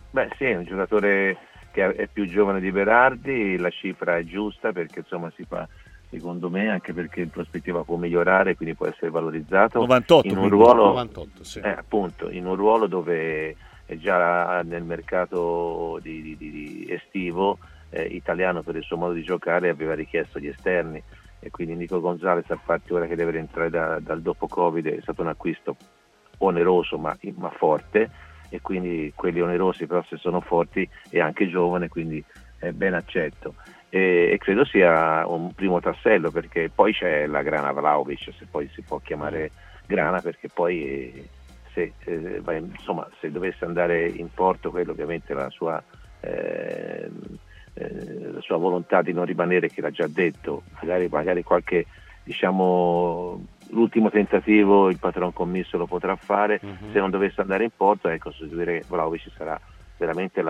Beh sì, è un giocatore che è più giovane di Berardi, la cifra è giusta perché insomma si fa, secondo me, anche perché in prospettiva può migliorare, quindi può essere valorizzato 98 in un quindi, ruolo, 98 sì. appunto, in un ruolo dove è già nel mercato di estivo italiano per il suo modo di giocare aveva richiesto gli esterni e quindi Nico Gonzalez, a parte ora che deve rientrare dal dopo Covid, è stato un acquisto oneroso ma forte, e quindi quelli onerosi però se sono forti è anche giovane, quindi è ben accetto. E credo sia un primo tassello, perché poi c'è la Grana Vlahovic, se poi si può chiamare Grana, perché poi insomma, se dovesse andare in porto, quello ovviamente eh, la sua volontà di non rimanere, che l'ha già detto, magari qualche, diciamo, l'ultimo tentativo il patron commisso lo potrà fare. Se non dovesse andare in porto, ecco, sostituire Vlahovic sarà veramente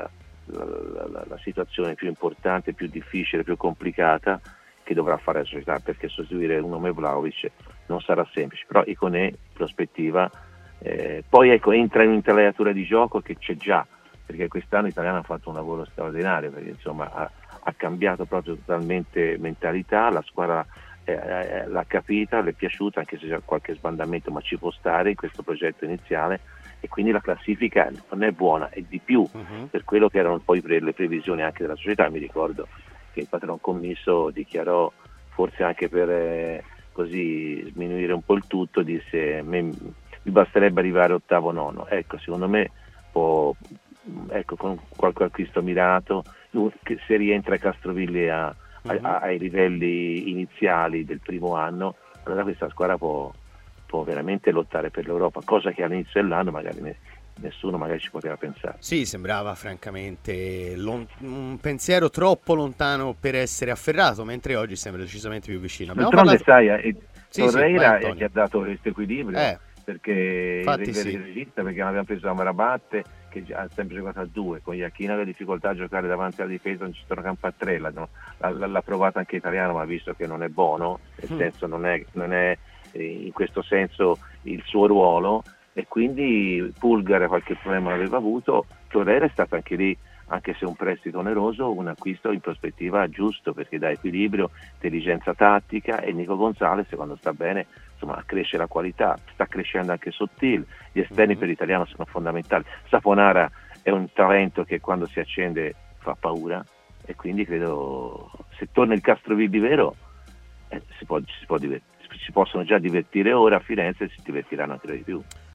la situazione più importante, più difficile, più complicata che dovrà fare la società, perché sostituire un nome Vlahovic non sarà semplice, però Iconé in prospettiva poi ecco, entra in un'intelaiatura di gioco che c'è già, perché quest'anno l'italiano ha fatto un lavoro straordinario, perché insomma ha cambiato proprio totalmente mentalità, la squadra l'ha capita, le è piaciuta, anche se c'è qualche sbandamento, ma ci può stare in questo progetto iniziale, e quindi la classifica non è buona, è di più per quello che erano poi le previsioni anche della società. Mi ricordo che il patron commisso dichiarò, forse anche per così sminuire un po' il tutto, disse: mi basterebbe arrivare ottavo nono. Ecco, secondo me ecco, con qualche acquisto mirato, se rientra Castrovilli ai livelli iniziali del primo anno, allora questa squadra può veramente lottare per l'Europa, cosa che all'inizio dell'anno magari nessuno magari ci poteva pensare. Sì, sembrava francamente un pensiero troppo lontano per essere afferrato, mentre oggi sembra decisamente più vicino. Abbiamo D'altronde parlato... sai, Sì, sì, vai Torreira gli Antonio. ha dato questo equilibrio, perché Infatti il sì. regista, perché non abbiamo preso Amrabat, che ha sempre giocato a due, con Iachino aveva difficoltà a giocare davanti alla difesa, non ci sono Campatrella, no? L'ha provato anche Italiano, ma visto che non è buono, nel senso non è in questo senso il suo ruolo, e quindi Pulgar qualche problema l'aveva avuto. Torreira è stato anche lì, anche se un prestito oneroso, un acquisto in prospettiva giusto, perché dà equilibrio, intelligenza tattica, e Nico Gonzalez, quando sta bene, insomma, cresce la qualità, sta crescendo anche Sottil, gli esterni per l'italiano sono fondamentali. Saponara è un talento che quando si accende fa paura, e quindi credo, se torna il Castrovilli vero, si possono già divertire ora a Firenze, e si divertiranno anche di più.